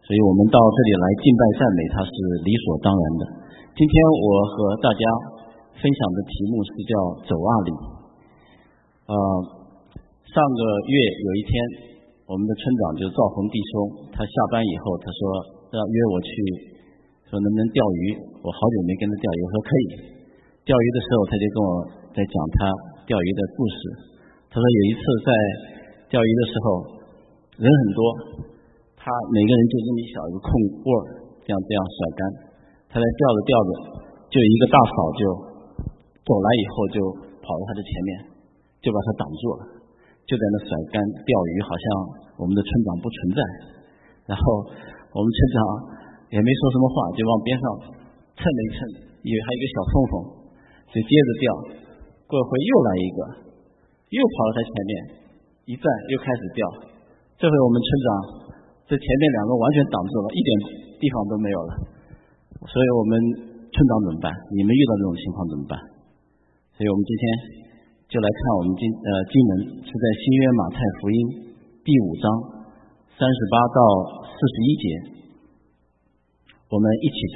所以我们到这里来敬拜赞美它是理所当然的。今天我和大家分享的题目是叫走啊里。上个月有一天，我们的村长就赵红弟兄，他下班以后他说要约我去，说能不能钓鱼，我好久没跟他钓鱼，我说可以。钓鱼的时候他就跟我在讲他钓鱼的故事，他说有一次在钓鱼的时候人很多，他每个人就这么一小一个空窝，这样甩竿，他在钓着钓着，就有一个大嫂就走来以后就跑到他的前面，就把他挡住了，就在那甩竿钓鱼，好像我们的村长不存在。然后我们村长也没说什么话，就往边上蹭了一蹭，以为还有一个小缝缝，就接着钓。过一会又来一个，又跑到他前面，一站又开始钓。这回我们村长这前面两个完全挡住了，一点地方都没有了。所以我们村长怎么办？你们遇到这种情况怎么办？所以我们今天就来看我们经文是在新约马太福音第5章38到41节，我们一起读。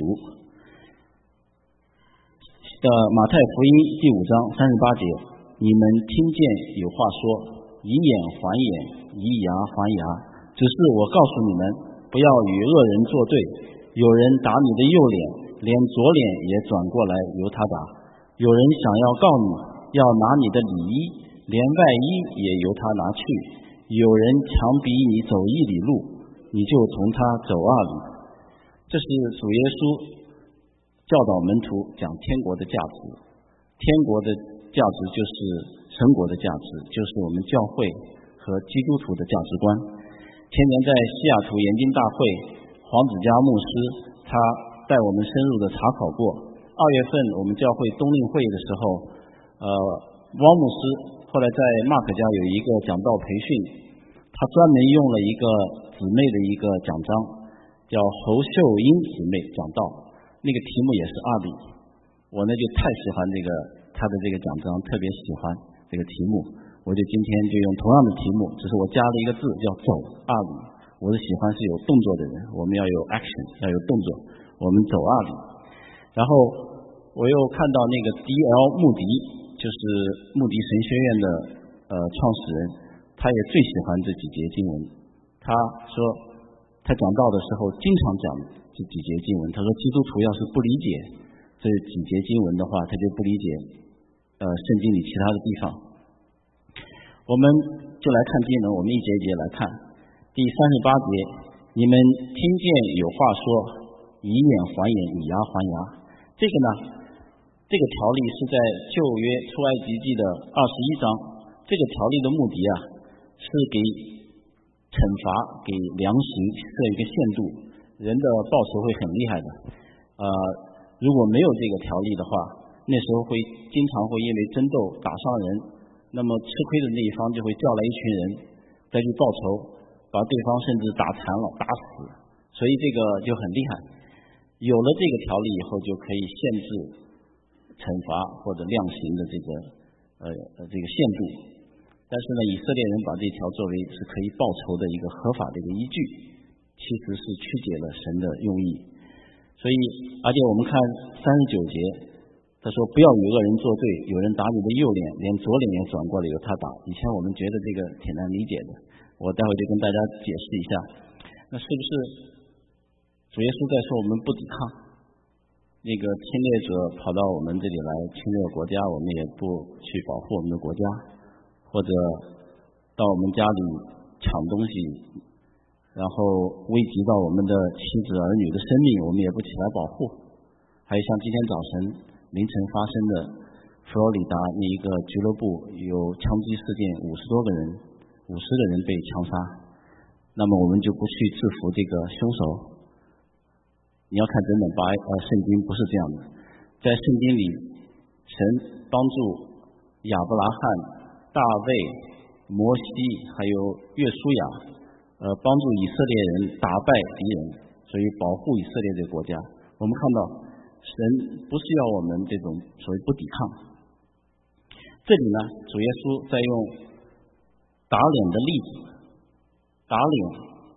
马太福音第5章38节，你们听见有话说，以眼还眼，以牙还牙，只是我告诉你们，不要与恶人作对。有人打你的右脸，连左脸也转过来由他打；有人想要告你，要拿你的里衣，连外衣也由他拿去；有人强逼你走1里路，你就从他走2里。这是主耶稣教导门徒讲天国的价值。天国的价值就是神国的价值，就是我们教会和基督徒的价值观。前年在西雅图研经大会，黄子嘉牧师他带我们深入的查考过。2月份我们教会冬令会的时候，汪牧师后来在 Mark 家有一个讲道培训，他专门用了一个姊妹的一个讲章，叫侯秀英姊妹讲道，那个题目也是2里。我呢就太喜欢他的这个讲章，特别喜欢这个题目，我就今天就用同样的题目，只是我加了一个字叫走2里。我的喜欢是有动作的人，我们要有 action， 要有动作，我们走2里。然后我又看到那个 D.L. 穆迪，就是穆迪神学院的创始人，他也最喜欢这几节经文。他说他讲道的时候经常讲这几节经文，他说基督徒要是不理解这几节经文的话，他就不理解圣经里其他的地方。我们就来看经文，我们一节一节来看。第38节，你们听见有话说，以眼还眼，以牙还牙。这个呢，这个条例是在旧约出埃及记的21章。这个条例的目的啊，是给惩罚、给量刑设一个限度，人的报酬会很厉害的。如果没有这个条例的话，那时候经常会因为争斗打伤人，那么吃亏的那一方就会叫来一群人再去报仇，把对方甚至打残了、打死，所以这个就很厉害。有了这个条例以后，就可以限制惩罚或者量刑的这个限度。但是呢，以色列人把这条作为是可以报仇的一个合法的一个依据，其实是曲解了神的用意。所以，而且我们看39节，他说不要与恶人作对，有人打你的右脸，连左脸也转过来由他打。以前我们觉得这个挺难理解的，我待会就跟大家解释一下。那是不是主耶稣在说我们不抵抗？那个侵略者跑到我们这里来侵略国家，我们也不去保护我们的国家，或者到我们家里抢东西，然后危及到我们的妻子儿女的生命，我们也不起来保护。还有像今天早晨凌晨发生的佛罗里达那一个俱乐部有枪击事件，50多个人，50个人被枪杀，那么我们就不去制服这个凶手。你要看整本圣经不是这样的，在圣经里神帮助亚伯拉罕、大卫、摩西还有约书亚帮助以色列人打败敌人，所以保护以色列这个国家。我们看到神不是要我们这种所谓不抵抗。这里呢，主耶稣在用打脸的例子。打脸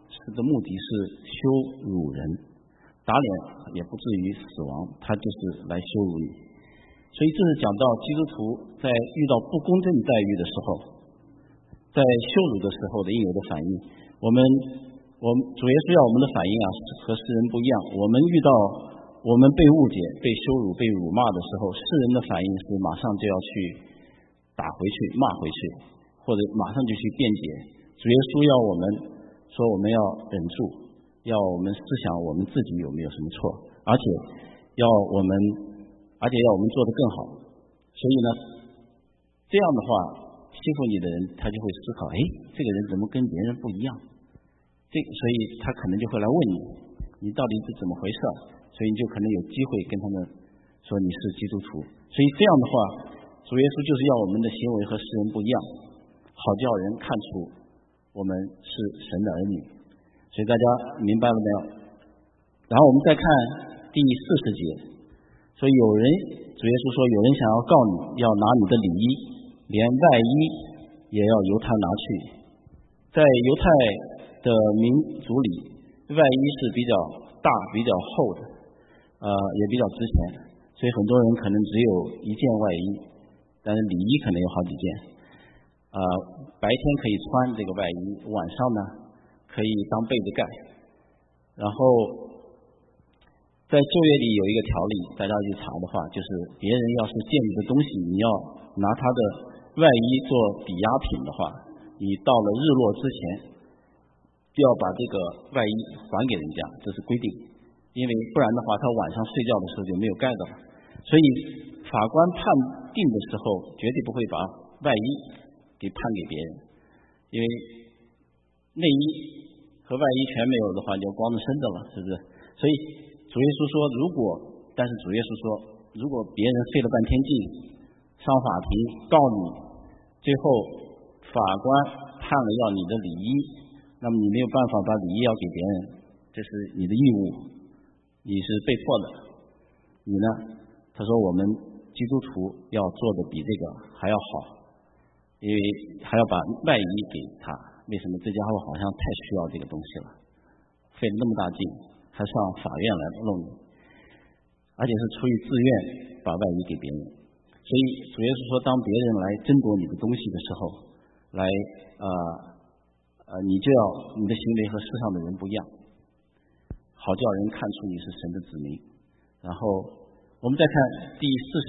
是的目的是羞辱人，打脸也不至于死亡，他就是来羞辱你。所以这是讲到基督徒在遇到不公正待遇的时候，在羞辱的时候的应有的反应。我们主耶稣要我们的反应和世人不一样。我们被误解、被羞辱、被辱骂的时候，世人的反应是马上就要去打回去、骂回去，或者马上就去辩解。主耶稣要我们说，我们要忍住，要我们思想我们自己有没有什么错，而且要我们做得更好。所以呢，这样的话，欺负你的人他就会思考，这个人怎么跟别人不一样？所以他可能就会来问你到底是怎么回事？所以你就可能有机会跟他们说你是基督徒。所以这样的话，主耶稣就是要我们的行为和世人不一样，好叫人看出我们是神的儿女。所以大家明白了没有？然后我们再看第40节，说主耶稣说，有人想要告你，要拿你的礼衣，连外衣也要由他拿去。在犹太的民族里，外衣是比较大、比较厚的，也比较值钱，所以很多人可能只有一件外衣，但是里衣可能有好几件。白天可以穿这个外衣，晚上呢可以当被子盖。然后在旧约里有一个条例，大家去查的话，就是别人要是借你的东西，你要拿他的外衣做抵押品的话，你到了日落之前就要把这个外衣还给人家，这是规定。因为不然的话，他晚上睡觉的时候就没有盖的了。所以法官判定的时候，绝对不会把外衣给判给别人，因为内衣和外衣全没有的话，你就光着身子了，是不是？所以主耶稣说，但是主耶稣说，如果别人费了半天劲上法庭告你，最后法官判了要你的礼衣，那么你没有办法把礼衣要给别人，这是你的义务，你是被迫的。你呢？他说我们基督徒要做的比这个还要好，因为还要把外衣给他。为什么？这家伙好像太需要这个东西了，费了那么大劲，还上法院来弄你，而且是出于自愿把外衣给别人。所以主耶稣说，当别人来争夺你的东西的时候，你就要你的行为和世上的人不一样，好叫人看出你是神的子民。然后我们再看第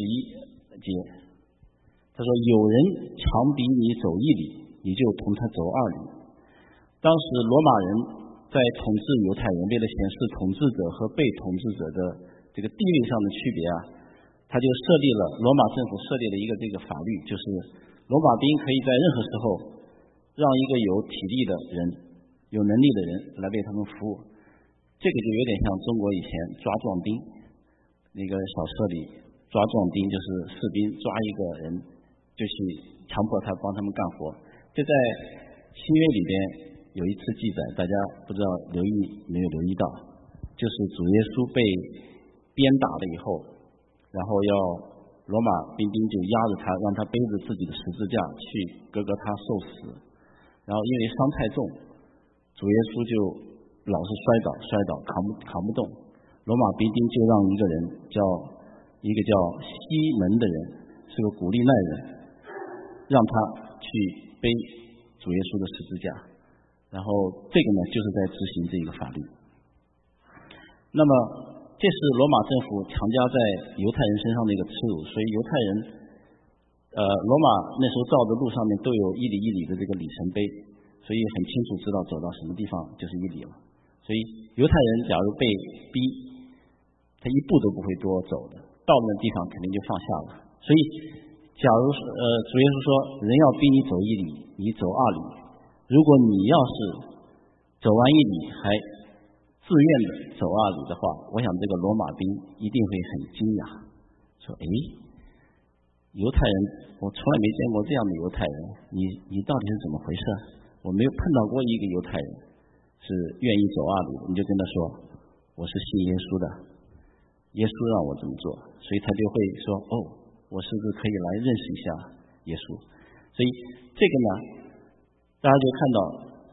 41节，他说有人强逼你走1里，你就同他走2里。当时罗马人在统治犹太人，为了显示统治者和被统治者的这个地位上的区别他就罗马政府设立了一个这个法律，就是罗马兵可以在任何时候让一个有体力的人、有能力的人来为他们服务。这个就有点像中国以前抓壮丁，那个小册里抓壮丁就是士兵抓一个人就去强迫他帮他们干活。这在新约里边有一次记载，大家不知道没有留意到，就是主耶稣被鞭打了以后，然后罗马兵就压着他，让他背着自己的十字架去各个他受死。然后因为伤太重，主耶稣就老是摔倒扛不动。罗马兵就让一个叫西门的人，是个古利奈人，让他去背主耶稣的十字架。然后这个呢，就是在执行这个法律。那么这是罗马政府强加在犹太人身上的一个耻辱，所以犹太人罗马那时候造的路上面都有1里1里的这个里程碑，所以很清楚知道走到什么地方就是1里了。所以犹太人假如被逼，他1步都不会多走的，到那地方肯定就放下了。所以假如主耶稣说人要逼你走1里，你走2里，如果你要是走完1里还自愿的走2里的话，我想这个罗马兵一定会很惊讶，说犹太人，我从来没见过这样的犹太人，你到底是怎么回事？我没有碰到过一个犹太人是愿意走2里，你就跟他说我是信耶稣的，耶稣让我这么做，所以他就会说我是不是可以来认识一下耶稣？所以这个呢，大家就看到主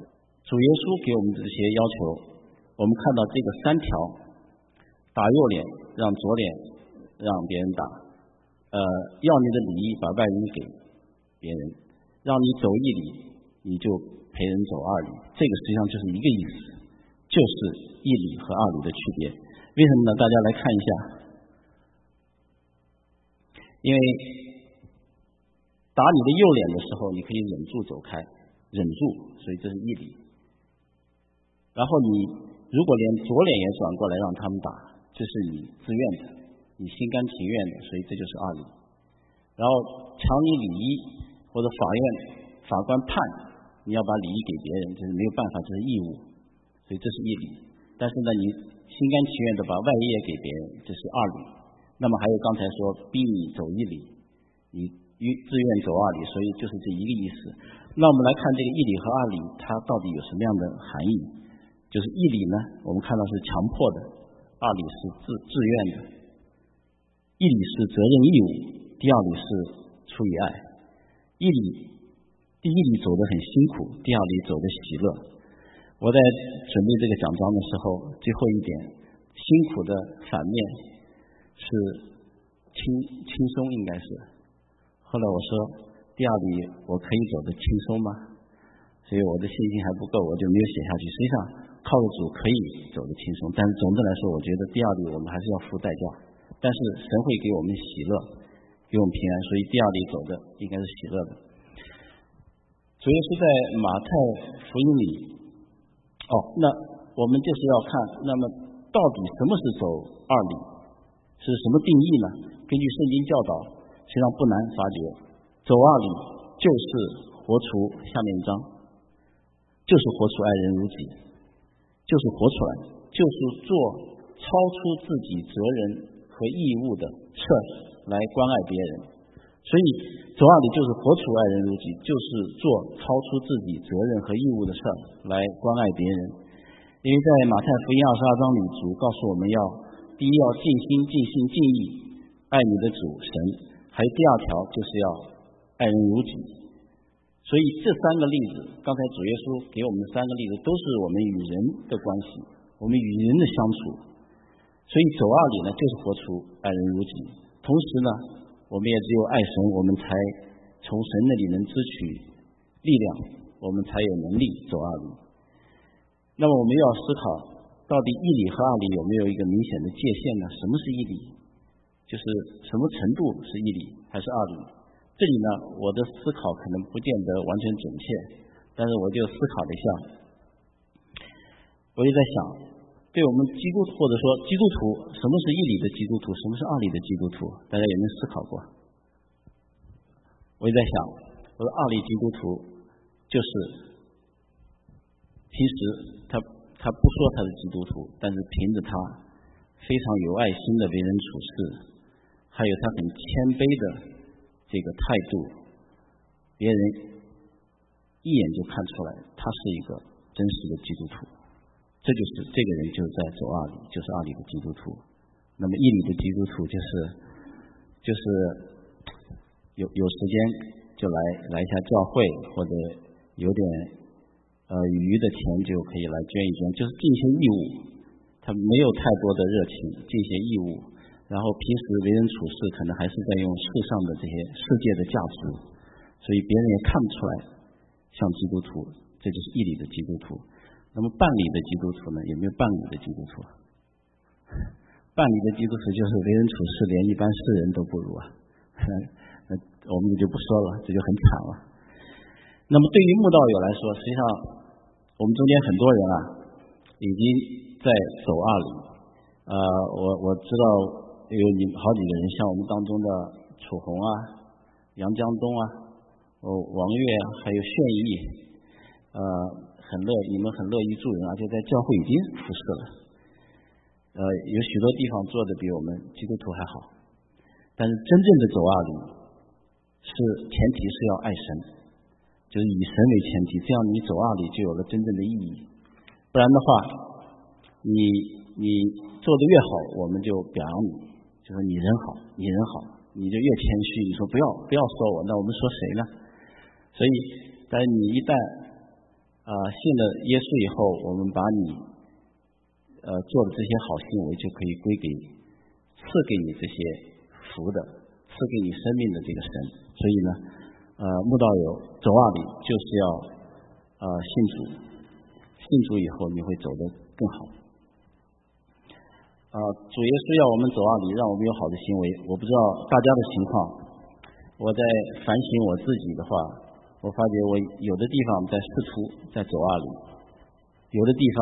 主耶稣给我们的这些要求，我们看到这个3条：打右脸，让左脸让别人打；要你的礼仪，把外人给别人；让你走一里，你就陪人走2里。这个实际上就是一个意思，就是1里和2里的区别。为什么呢？大家来看一下，因为打你的右脸的时候，你可以忍住走开，忍住，所以这是1里。然后你如果连左脸也转过来让他们打，这是你自愿的，你心甘情愿的，所以这就是2里。然后强你礼仪，或者法官判你要把礼仪给别人，这是没有办法，这是义务，所以这是1里。但是呢，你心甘情愿的把外业给别人，这是2里。那么还有刚才说逼你走1里，你自愿走2里，所以就是这一个意思。那我们来看这个1里和2里，它到底有什么样的含义？就是1里呢，我们看到是强迫的，2里是自愿的，1里是责任义务，第2里是出于爱。第1里走得很辛苦，第2里走得喜乐。我在准备这个讲章的时候，最后一点，辛苦的反面是轻松，应该是。后来我说第2里我可以走得轻松吗？所以我的信心还不够，我就没有写下去。实际上靠着主可以走得轻松，但是总的来说，我觉得第2里我们还是要付代价。但是神会给我们喜乐，给我们平安，所以第2里走的应该是喜乐的。主耶稣在马太福音里，那我们就是要看，那么到底什么是走2里，是什么定义呢？根据圣经教导，实际上不难发觉，走2里就是活出下面一章，就是活出爱人如己，就是活出来，就是做超出自己责任和义务的事来关爱别人。所以走2里就是活出爱人如己，就是做超出自己责任和义务的事来关爱别人。因为在马太福音22章里，主告诉我们第一要尽心尽性尽意爱你的主神，还有第2条就是要爱人如己。所以这3个例子，刚才主耶稣给我们的3个例子，都是我们与人的关系，我们与人的相处。所以走2里呢，就是活出爱人如己。同时呢，我们也只有爱神，我们才从神那里能支取力量，我们才有能力走2里。那么我们要思考，到底1里和2里有没有一个明显的界限呢？什么是1里？就是什么程度是1里还是2里？这里呢，我的思考可能不见得完全准确，但是我就思考了一下，我也在想，对我们基督徒或者说基督徒，什么是1里的基督徒，什么是2里的基督徒？大家有没有思考过？我也在想，我说2里基督徒就是平时他不说他是基督徒，但是凭着他非常有爱心的为人处事，还有他很谦卑的这个态度，别人一眼就看出来他是一个真实的基督徒。这个人就是在走2里，就是2里的基督徒。那么1里的基督徒就是有时间就来一下教会，或者有点余的钱就可以来捐一捐，就是尽些义务。他没有太多的热情，尽些义务。然后平时为人处事可能还是在用世上的这些世界的价值，所以别人也看不出来像基督徒，这就是1里的基督徒。那么半里的基督徒呢？有没有半里的基督徒？半里的基督徒就是为人处事连一般世人都不如啊。那我们也就不说了，这就很惨了。那么对于慕道友来说，实际上我们中间很多人已经在走2里。我知道有好几个人，像我们当中的楚红杨江东王月还有炫义，你们很乐意助人，而且在教会已经服侍了。有许多地方做的比我们基督徒还好。但是真正的走2里前提是要爱神，就是以神为前提，这样你走2里就有了真正的意义。不然的话，你做得越好，我们就表扬你，就说你人好，你就越谦虚，你说不要说我，那我们说谁呢？所以但是你一旦信了耶稣以后，我们把你做的这些好行为就可以归给赐给你这些福的，赐给你生命的这个神。所以呢，慕道友走啊里就是要信主，信主以后你会走得更好。主耶稣要我们走啊里，让我们有好的行为。我不知道大家的情况，我在反省我自己的话，我发觉我有的地方在试图在走啊里，有的地方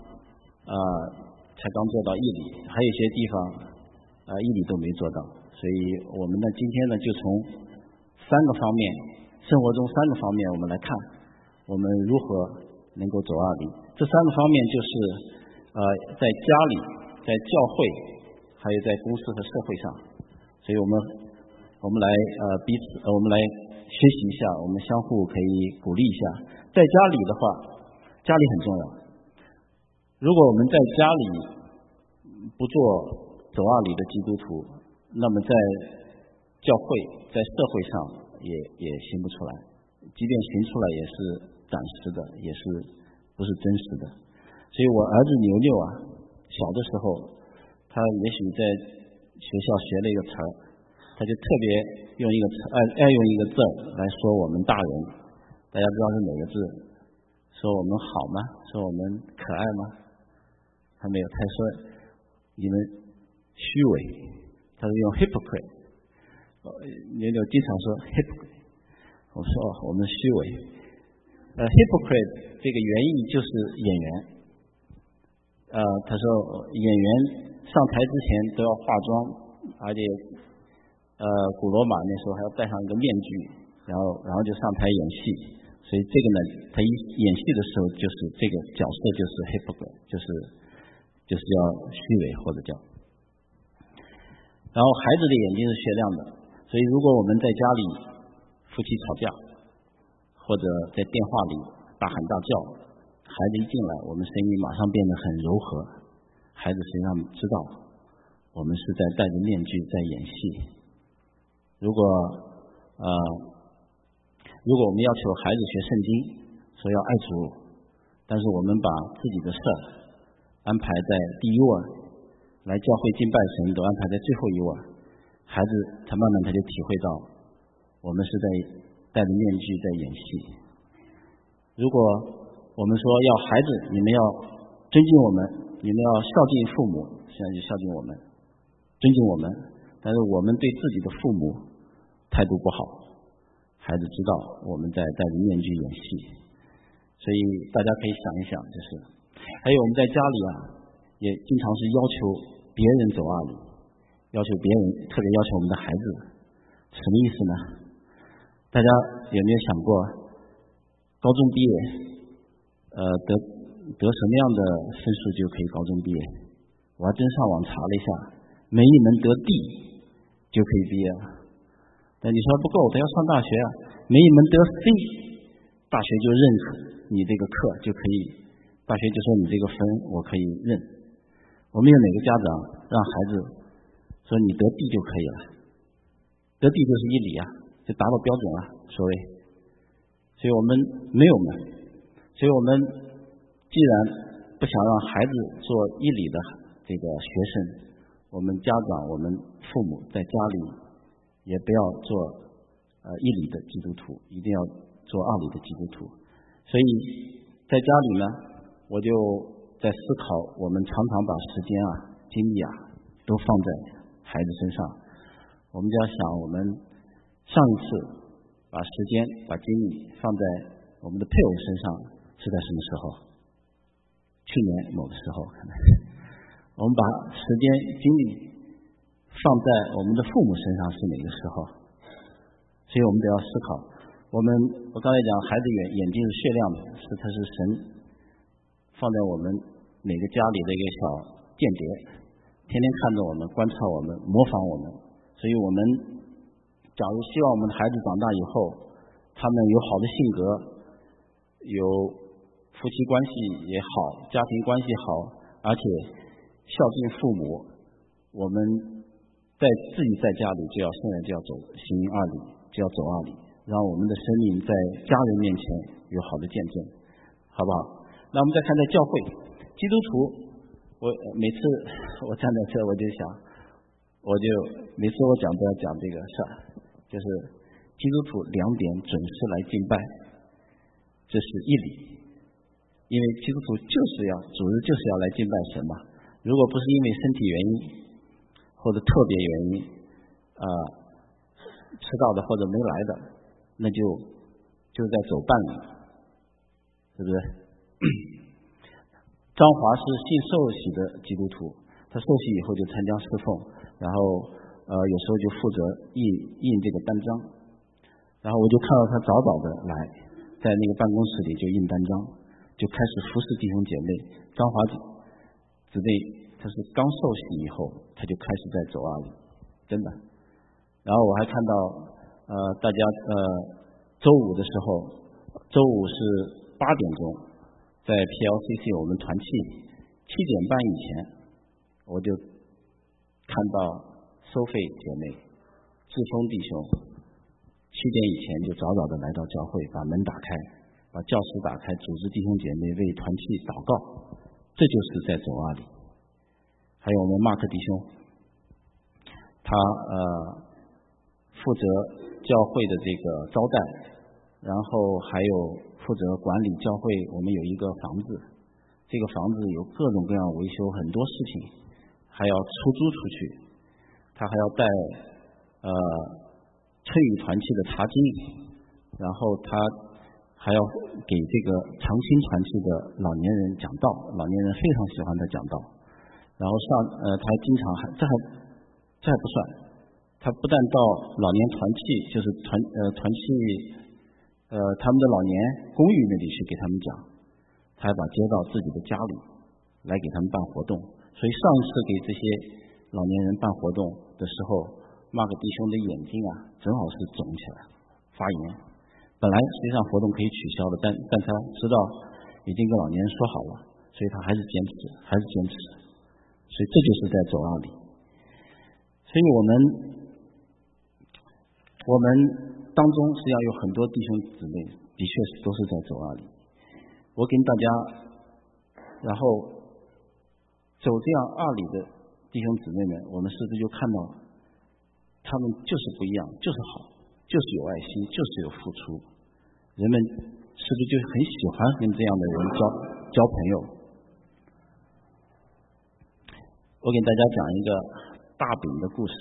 才刚做到1里，还有一些地方1里都没做到。所以我们呢今天呢就从3个方面，生活中3个方面我们来看我们如何能够走啊里。这3个方面就是在家里，在教会，还有在公司和社会上。所以我们来彼此我们来学习一下，我们相互可以鼓励一下。在家里的话，家里很重要。如果我们在家里不做走啊里的基督徒，那么在教会在社会上也行不出来，即便行出来也是暂时的，也是不是真实的。所以我儿子牛牛小的时候，他也许在学校学了一个词儿，他就特别用一个词爱用一个字来说我们大人。大家知道是哪个字？说我们好吗？说我们可爱吗？他没有，他说你们虚伪，他是用 hypocrite。牛牛经常说 hypocrite， 我说我们虚伪。hypocrite 这个原意就是演员。他说演员上台之前都要化妆，而且古罗马那时候还要戴上一个面具，然后就上台演戏。所以这个呢，他一演戏的时候就是这个角色就是 hypocrite， 就是要虚伪或者叫。然后孩子的眼睛是雪亮的，所以如果我们在家里夫妻吵架，或者在电话里大喊大叫，孩子一进来，我们声音马上变得很柔和，孩子实际上知道我们是在戴着面具在演戏。如果我们要求孩子学圣经，说要爱主，但是我们把自己的事安排在第1位，来教会敬拜神都安排在最后1位，孩子他慢慢他就体会到我们是在戴着面具在演戏。如果我们说要孩子你们要尊敬我们，你们要孝敬父母，现在就孝敬我们，尊敬我们，但是我们对自己的父母态度不好，孩子知道我们在戴着面具演戏。所以大家可以想一想，就是还有我们在家里也经常是要求别人走啊里，要求别人，特别要求我们的孩子。什么意思呢？大家有没有想过高中毕业得什么样的分数就可以高中毕业？我还真上网查了一下，每一门得D就可以毕业了。但你说不够，他要上大学每一门得C，大学就认可你这个课就可以，大学就说你这个分我可以认。我们有哪个家长让孩子说你得D就可以了？得D就是1里就达到标准了，所谓。所以我们没有嘛。所以我们既然不想让孩子做1里的这个学生，我们家长我们父母在家里也不要做1里的基督徒，一定要做2里的基督徒。所以在家里呢，我就在思考，我们常常把时间精力都放在孩子身上。我们就要想，我们上一次把时间把精力放在我们的配偶身上是在什么时候？去年某个时候可能。我们把时间精力放在我们的父母身上是哪个时候？所以我们得要思考。我刚才讲孩子眼睛是雪亮的，它是神放在我们每个家里的一个小间谍，天天看着我们，观察我们，模仿我们。所以我们假如希望我们的孩子长大以后，他们有好的性格，有夫妻关系也好，家庭关系好，而且孝敬父母，我们自己在家里就要现在就要行2里，就要走2里，让我们的生命在家人面前有好的见证，好好不好？那我们再看在教会，基督徒，我每次我站在这，我就想，每次我讲都要讲这个事儿，就是基督徒2点准时来敬拜，这是义理，因为基督徒主日就是要来敬拜神嘛。如果不是因为身体原因或者特别原因迟到的或者没来的，那就是在走半理，是不是？张华是信受洗的基督徒，他受洗以后就参加侍奉，然后有时候就负责印这个单张，然后我就看到他早早的来，在那个办公室里就印单张，就开始服侍弟兄姐妹。张华姊妹他是刚受洗以后，他就开始在走啊里，真的。然后我还看到大家周五的时候，周五是8点钟，在 PLCC 我们团契7点半以前，我就看到收费姐妹志峰弟兄7点以前就早早的来到教会，把门打开，把教室打开，组织弟兄姐妹为团契祷告，这就是在走啊里。还有我们马克弟兄，他负责教会的这个招待，然后还有负责管理教会，我们有一个房子，这个房子有各种各样维修，很多事情还要出租出去，他还要带春雨团契的查经，然后他还要给这个长青团契的老年人讲道，老年人非常喜欢他讲道，然后他经常这还不算，他不但到老年团契，就是团契他们的老年公寓那里去给他们讲，他还把接到自己的家里来给他们办活动。所以上次给这些老年人办活动的时候，马克弟兄的眼睛正好是肿起来发炎，本来实际上活动可以取消的，但他知道已经跟老年人说好了，所以他还是坚持，所以这就是在走啊里。所以我们当中实际上有很多弟兄姊妹的确是都是在走啊里。我跟大家然后走这样啊里的弟兄姊妹们，我们是不是就看到他们就是不一样，就是好，就是有爱心，就是有付出，人们是不是就很喜欢跟这样的人交朋友？我给大家讲一个大饼的故事。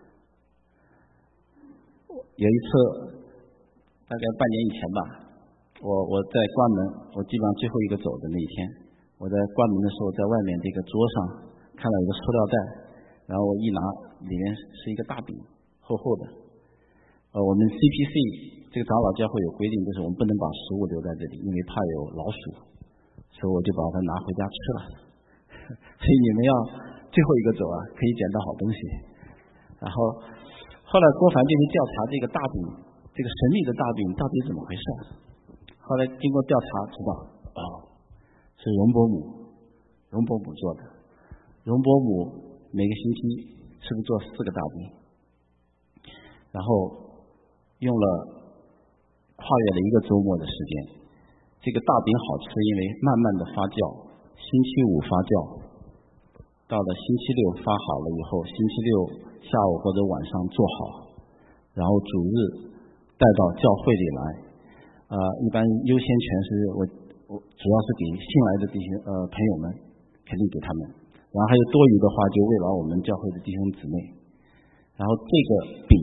有一次大概半年以前吧，我在关门，我基本上最后一个走的那一天，我在关门的时候，在外面这个桌上看到有个塑料袋，然后我一拿，里面是一个大饼，厚厚的。我们 CPC 这个长老教会有规定，就是我们不能把食物留在这里，因为怕有老鼠，所以我就把它拿回家吃了。所以你们要最后一个走可以捡到好东西。然后后来郭凡就去调查这个大饼，这个神秘的大饼到底怎么回事。后来经过调查知道，是容伯母做的。容伯母每个星期是不是做4个大饼，然后用了跨越了1个周末的时间。这个大饼好吃，因为慢慢的发酵，星期5发酵，到了星期6发好了以后，星期6下午或者晚上做好，然后主日带到教会里来。一般优先权是我主要是给新来的弟兄朋友们，肯定给他们，然后还有多余的话就喂饱我们教会的弟兄姊妹。然后这个饼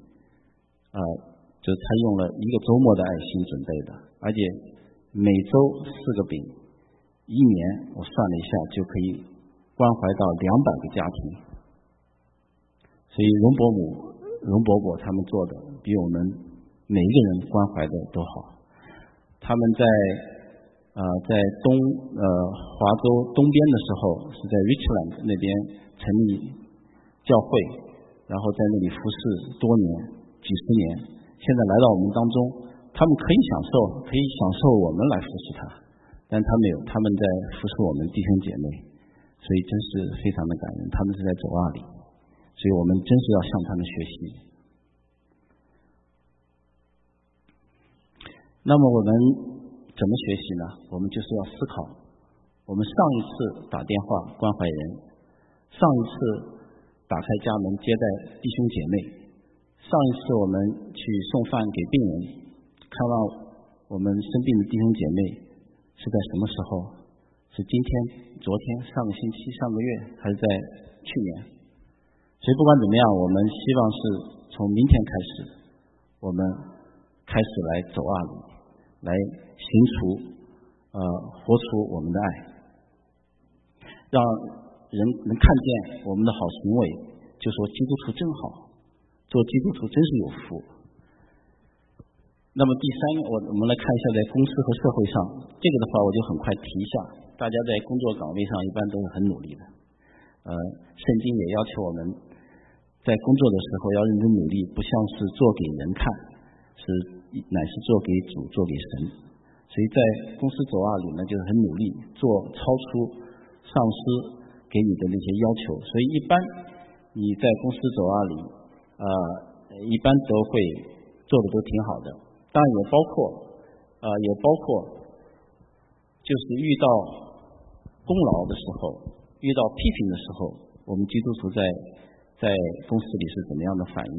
就是他用了1个周末的爱心准备的，而且每周4个饼，1年我算了一下就可以关怀到200个家庭。所以容伯伯他们做的比我们每一个人关怀的都好。他们在华州东边的时候，是在 Richland 那边成立教会，然后在那里服侍多年，几十年。现在来到我们当中，他们可以享受我们来服侍他，但他没有，他们在服侍我们弟兄姐妹，所以真是非常的感人。他们是在走啊里，所以我们真是要向他们学习。那么我们怎么学习呢？我们就是要思考。我们上一次打电话关怀人，上一次打开家门接待弟兄姐妹，上一次我们去送饭给病人，看望我们生病的弟兄姐妹，是在什么时候？是今天、昨天、上个星期、上个月，还是在去年？所以不管怎么样，我们希望是从明天开始，我们开始来走啊路，来行出活出我们的爱，让人能看见我们的好行为，就说基督徒真好，做基督徒真是有福。那么第三，我们来看一下在公司和社会上，这个的话我就很快提一下。大家在工作岗位上一般都是很努力的，圣经也要求我们在工作的时候要认真努力，不像是做给人看，乃是做给主，做给神。所以在公司走啊里呢，就是很努力做超出上司给你的那些要求。所以一般你在公司走啊里一般都会做的都挺好的。当然也包括就是遇到功劳的时候，遇到批评的时候，我们基督徒在公司里是怎么样的反应？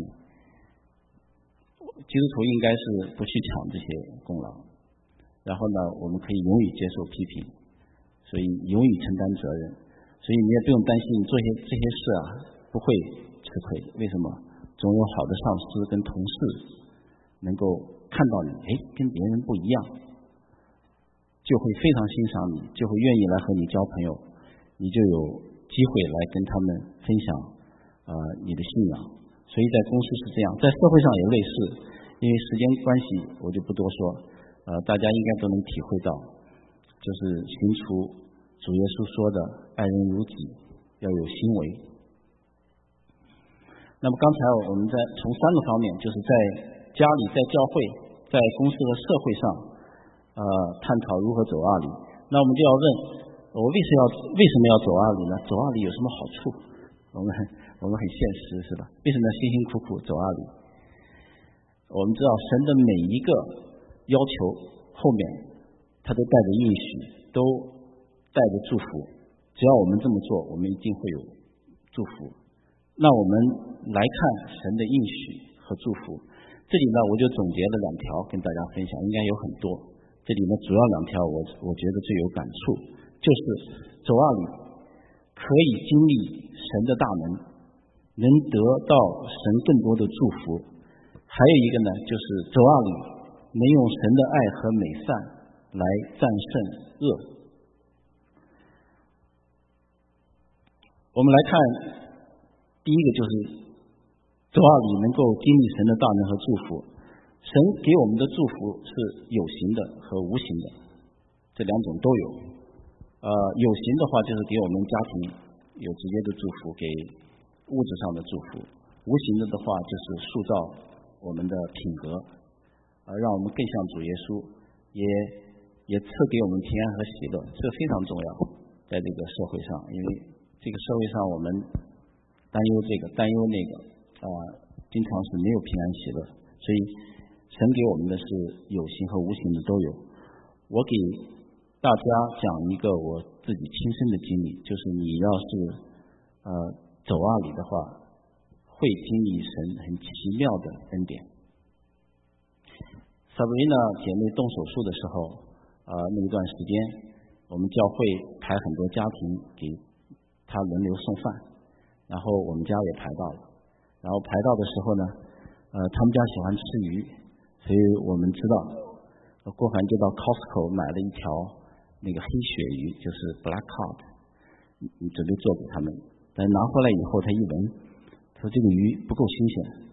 基督徒应该是不去抢这些功劳，然后呢，我们可以勇于接受批评，所以勇于承担责任。所以你也不用担心你做这些事不会吃亏。为什么？总有好的上司跟同事能够看到你，跟别人不一样，就会非常欣赏你，就会愿意来和你交朋友，你就有机会来跟他们分享你的信仰。所以在公司是这样，在社会上也类似。因为时间关系，我就不多说，大家应该都能体会到，就是行出主耶稣说的爱人如己，要有行为。那么刚才我们从3个方面，就是在家里、在教会、在公司和社会上探讨如何走啊里。那我们就要问，我为什么要走啊里呢？走啊里有什么好处？我们很现实，是吧？为什么要辛辛苦苦走啊里？我们知道神的每一个要求后面他都带着应许，都带着祝福。只要我们这么做，我们一定会有祝福。那我们来看神的应许和祝福。这里呢，我就总结了2条跟大家分享，应该有很多。这里呢，主要2条我觉得最有感触，就是走啊里可以经历神的大门，能得到神更多的祝福。还有一个呢，就是走啊里能用神的爱和美善来战胜恶。我们来看第一个，就是走啊里能够经历神的大能和祝福。神给我们的祝福是有形的和无形的，这2种都有。有形的话就是给我们家庭有直接的祝福，给物质上的祝福；无形的话就是塑造我们的品格，让我们更像主耶稣，也赐给我们平安和喜乐，这非常重要。在这个社会上，因为这个社会上我们担忧这个担忧那个，经常是没有平安喜乐，所以神给我们的是有形和无形的都有。我给大家讲一个我自己亲身的经历，就是你要是走啊里的话，会经历神很奇妙的恩典。萨布丽娜姐妹动手术的时候，那一段时间，我们教会排很多家庭给她轮流送饭，然后我们家也排到了。然后排到的时候呢，他们家喜欢吃鱼，所以我们知道，郭凡就到 Costco 买了一条那个黑鳕鱼，就是 black cod， 准备做给他们。但拿回来以后，他一闻，说这个鱼不够新鲜。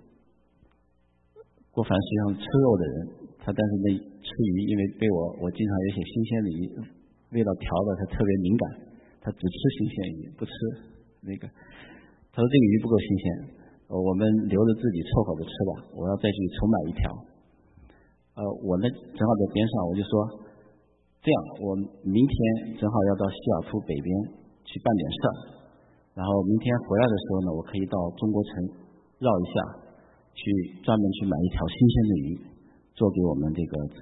郭凡实际上是吃肉的人，但是那吃鱼，因为被我经常有些新鲜的鱼味道调的，他特别敏感，他只吃新鲜鱼，不吃那个。他说这个鱼不够新鲜，我们留着自己凑合着吃吧，我要再去重买一条。我呢正好在边上，我就说这样，我明天正好要到西雅图北边去办点事儿，然后明天回来的时候呢，我可以到中国城绕一下，去专门去买一条新鲜的鱼，做给我们这个姊妹。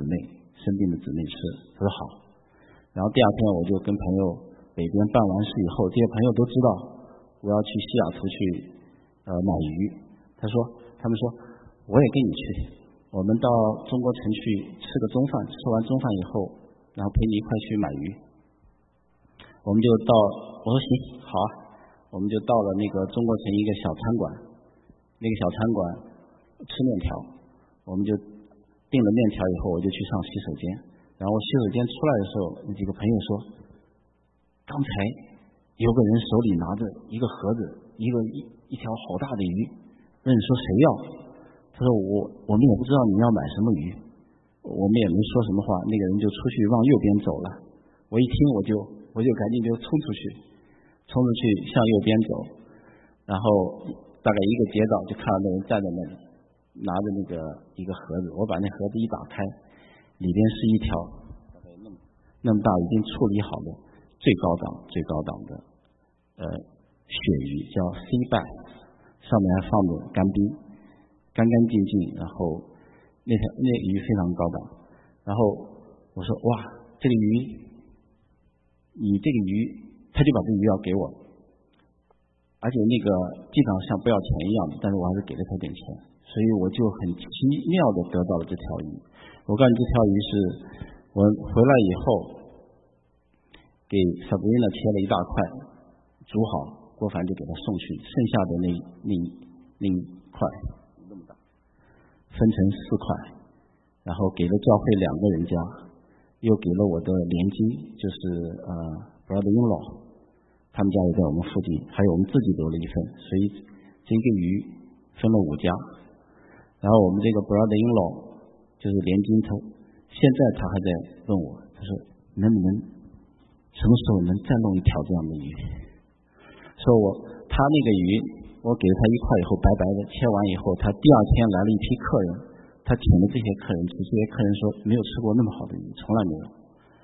生病的姊妹吃。他说好。然后第二天我就跟朋友北边办完事以后，这些朋友都知道我要去西雅图去买鱼。他们说我也跟你去，我们到中国城去吃个中饭，吃完中饭以后，然后陪你一块去买鱼。我们就到，我说行，好啊，我们就到了那个中国城一个小餐馆，那个小餐馆吃面条，我们就订了面条以后，我就去上洗手间，然后洗手间出来的时候，那几个朋友说，刚才有个人手里拿着一个盒子，一条好大的鱼，问说谁要？他说我们也不知道你要买什么鱼，我们也没说什么话，那个人就出去往右边走了。我一听我就赶紧就冲出去向右边走，然后大概一个街道就看到那人站在那里，拿着那个一个盒子，我把那盒子一打开，里边是一条大概那么大已经处理好的最高档的鳕鱼，叫 sea bass， 上面还放着干冰，干干净净，然后那鱼非常高档。然后我说哇，这个鱼，你这个鱼，他就把这个鱼要给我，而且那个基本上像不要钱一样的，但是我还是给了他点钱，所以我就很奇妙的得到了这条鱼。我告诉你，这条鱼是我回来以后给 Sabrina 切了一大块，煮好，郭凡就给他送去，剩下的那一块那么大，分成4块，然后给了教会2个人家，又给了我的连襟，就是brother-in-law， 他们家也在我们附近，还有我们自己留了一份，所以这个鱼分了5家。然后我们这个 brother-in-law 就是连襟头，现在他还在问我，他说能不能什么时候能再弄一条这样的鱼？说他那个鱼，我给了他1块以后，白白的切完以后，他第二天来了一批客人，他请了这些客人吃，这些客人说没有吃过那么好的鱼，从来没有。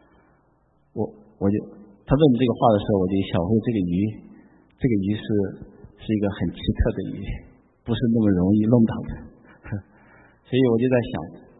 他问这个话的时候，我就想说这个鱼是一个很奇特的鱼，不是那么容易弄到的。所以我就在想，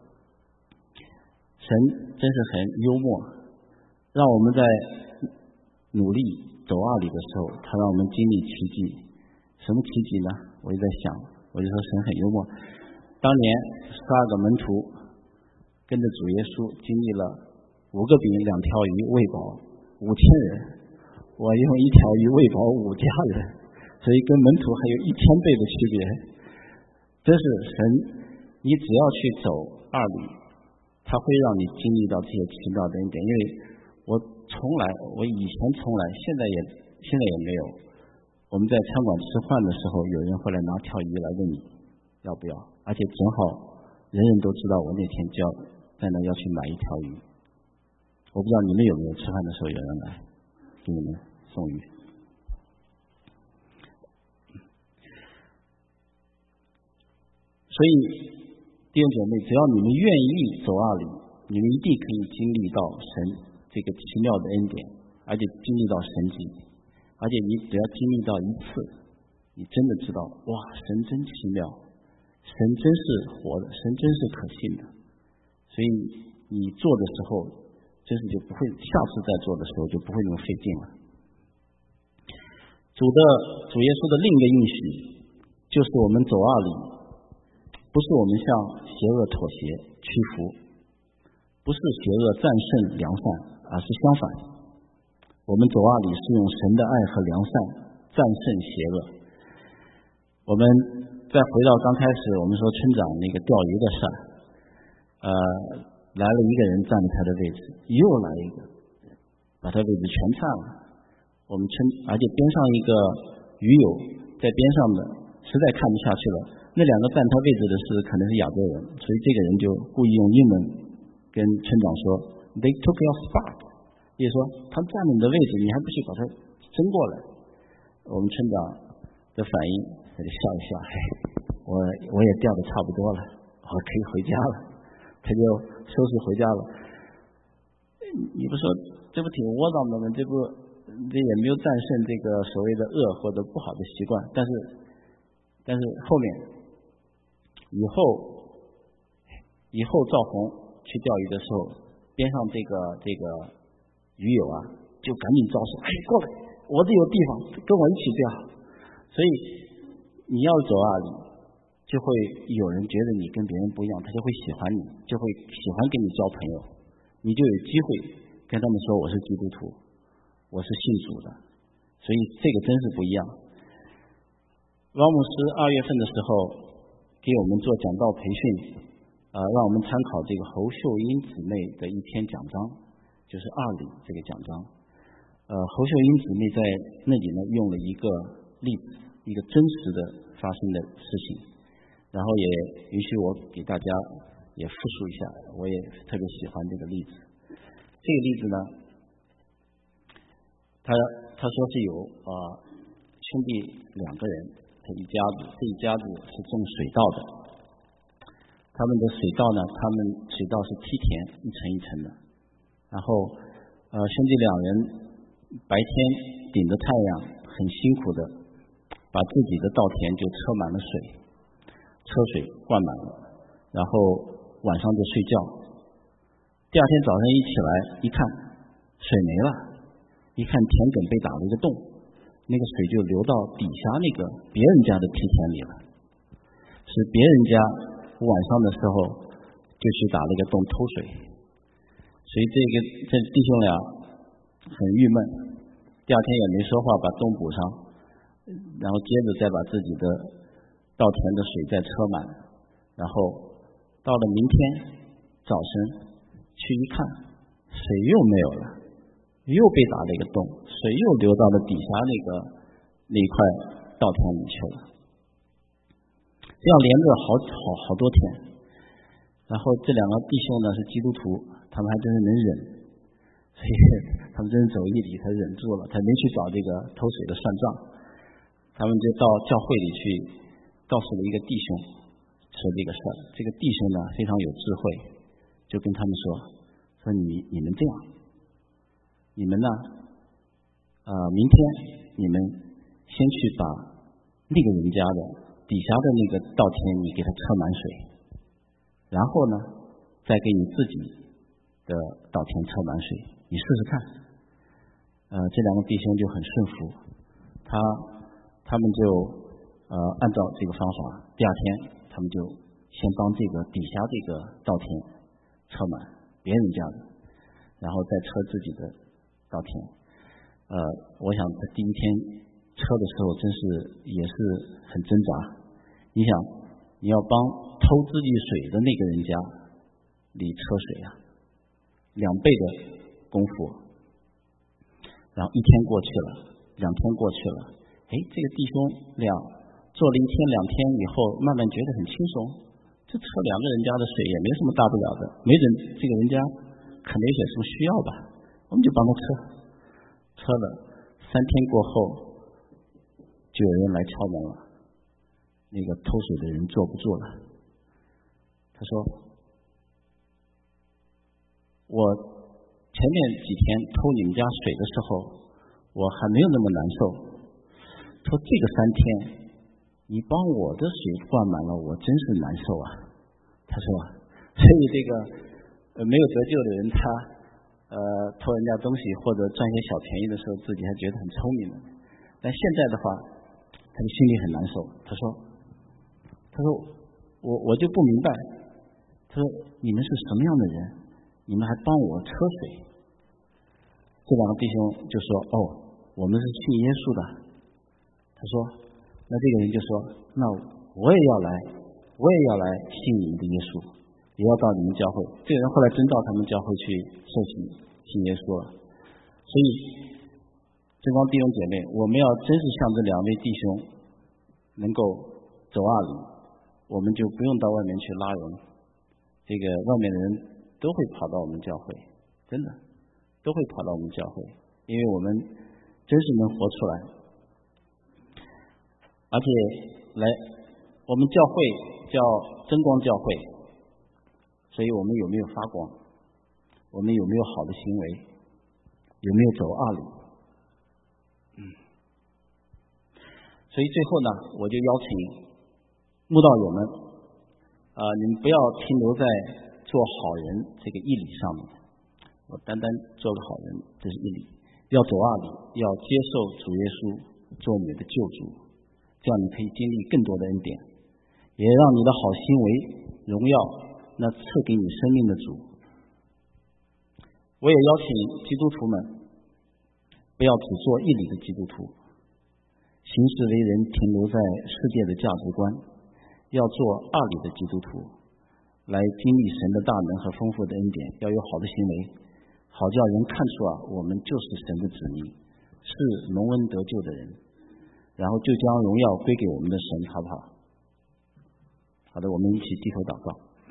神真是很幽默，让我们在努力走2里的时候，他让我们经历奇迹。什么奇迹呢？我就在想，我就说神很幽默。当年12个门徒跟着主耶稣经历了5个饼2条鱼喂饱5000人，我用1条鱼喂饱5家人，所以跟门徒还有1000倍的区别。这是神，你只要去走2里，他会让你经历到这些奇妙的恩典。因为我以前从来，现在也没有。我们在餐馆吃饭的时候，有人会来拿条鱼来问你要不要，而且正好人人都知道我那天就要在那要去买1条鱼。我不知道你们有没有吃饭的时候有人来给你们送鱼。所以弟兄姐妹，只要你们愿意走2里，你们一定可以经历到神这个奇妙的恩典，而且经历到神迹，而且你只要经历到1次，你真的知道哇，神真奇妙，神真是活的，神真是可信的。所以你做的时候真是就不会，下次再做的时候就不会那么费劲了。主耶稣的另一个应许就是我们走2里，不是我们向邪恶妥协屈服，不是邪恶战胜良善，而是相反，我们走2里是用神的爱和良善战胜邪恶。我们再回到刚开始我们说村长那个钓鱼的事，来了一个人占了他的位置，又来一个把他位置全占了。而且边上一个鱼友在边上的实在看不下去了，那2个占他位置的可能是亚洲人，所以这个人就故意用英文跟村长说 They took your spot， 也就是说他占了你的位置，你还不去把他争过来。我们村长的反应他就笑一笑，我也钓的差不多了，我可以回家了，他就收拾回家了。你不说这不挺窝囊的吗？这也没有战胜这个所谓的恶或者不好的习惯，但是后面以后赵红去钓鱼的时候，边上这个鱼友啊，就赶紧招手，哎，过来，我这有地方，跟我一起钓。所以你要走啊，就会有人觉得你跟别人不一样，他就会喜欢你，就会喜欢跟你交朋友，你就有机会跟他们说我是基督徒，我是信主的。所以这个真是不一样。王牧师2月份的时候给我们做讲道培训，让我们参考这个侯秀英姊妹的一篇讲章，就是2里这个讲章。侯秀英姊妹在那里呢用了一个例子，一个真实的发生的事情，然后也允许我给大家也复述一下，我也特别喜欢这个例子。这个例子呢，他说是有兄弟2个人，他一家子，这一家子是种水稻的，他们的水稻呢，他们水稻是梯田，一层一层的，然后兄弟2人白天顶着太阳，很辛苦的把自己的稻田就车满了水，车水灌满了，然后晚上就睡觉。第二天早上一起来一看，水没了，一看田埂被打了一个洞，那个水就流到底下那个别人家的梯田里了，是别人家晚上的时候就去打了一个洞偷水。所以这弟兄俩很郁闷，第二天也没说话，把洞补上，然后接着再把自己的稻田的水再车满，然后到了明天早晨去一看，水又没有了，又被打了一个洞，水又流到了底下那一块稻田里去了。这样连着好多天，然后这2个弟兄呢是基督徒，他们还真是能忍，所以他们真是走义理，他忍住了，他没去找这个偷水的算账，他们就到教会里去告诉了一个弟兄说这个事儿。这个弟兄呢非常有智慧，就跟他们说你们这样，你们呢明天你们先去把那个人家的底下的那个稻田你给他车满水，然后呢再给你自己的稻田车满水，你试试看。这2个弟兄就很顺服，他们就按照这个方法，第二天他们就先帮这个底下这个稻田车满别人家的，然后再车自己的稻田。我想他第一天车的时候真是也是很挣扎，你想你要帮偷自己水的那个人家里车水啊，2倍的功夫。然后1天过去了，2天过去了，这个弟兄俩做了1天2天以后，慢慢觉得很轻松，这车2个人家的水也没什么大不了的，没准这个人家可能有些什么需要吧，我们就帮他车了。3天过后，就有人来敲门了，那个偷水的人坐不住了，他说我前面几天偷你们家水的时候我还没有那么难受，说这个3天你帮我的水灌满了，我真是难受啊。他说所以这个没有得救的人，他偷人家东西或者赚些小便宜的时候，自己还觉得很聪明的，但现在的话他的心里很难受。他说我就不明白，他说你们是什么样的人，你们还帮我车水。这2个弟兄就说我们是信耶稣的。他说那这个人就说那我也要来信你们的耶稣，也要到你们教会。这个人后来真到他们教会去受洗信耶稣了。所以这帮弟兄姐妹，我们要真是像这2位弟兄能够走2里，我们就不用到外面去拉人，这个外面的人都会跑到我们教会，真的都会跑到我们教会，因为我们真是能活出来。而且我们教会叫真光教会，所以我们有没有发光，我们有没有好的行为，有没有走2里。所以最后呢，我就邀请慕道友们你们不要停留在做好人这个义理上面，我单单做个好人，这是义理。要走二理，要接受主耶稣做你的救主，这样你可以经历更多的恩典，也让你的好行为荣耀那赐给你生命的主。我也邀请基督徒们不要只做义理的基督徒，行事为人停留在世界的价值观，要做二理的基督徒，来经历神的大能和丰富的恩典，要有好的行为，好叫人看出我们就是神的子民，是蒙恩得救的人，然后就将荣耀归给我们的神，好不好？好的，我们一起低头祷告。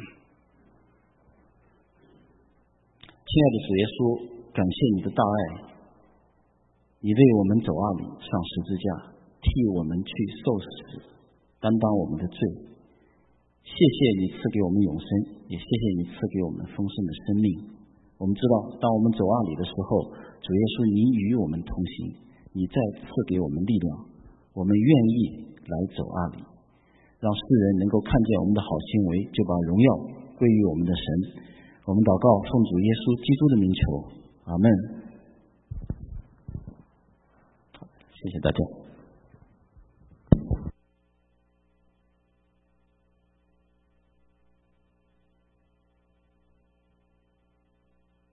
亲爱的主耶稣，感谢你的大爱，你为我们走二理，上十字架，替我们去受死，担当我们的罪。谢谢你赐给我们永生，也谢谢你赐给我们丰盛的生命。我们知道，当我们走二理的时候，主耶稣你与我们同行，你再赐给我们力量，我们愿意来走二理，让世人能够看见我们的好行为，就把荣耀归于我们的神。我们祷告，奉主耶稣基督的名求，阿们。谢谢大家。